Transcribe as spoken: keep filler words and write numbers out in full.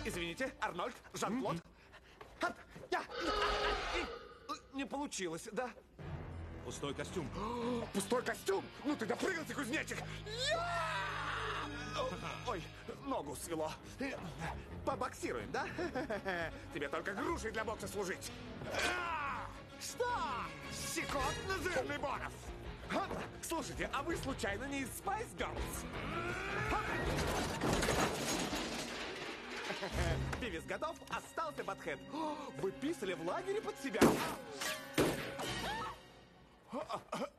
Извините, Арнольд, Жан-Клод. Не получилось, да? Пустой костюм. Пустой костюм? Ну ты допрыгался, кузнечик! Ой, ногу свело. Побоксируем, да? Тебе только грушей для бокса служить. Что? Щекотно, жирный Боров? Слушайте, а вы случайно не из Spice Girls? Бивис готов? Остался Батхед. Вы писали в лагере под себя?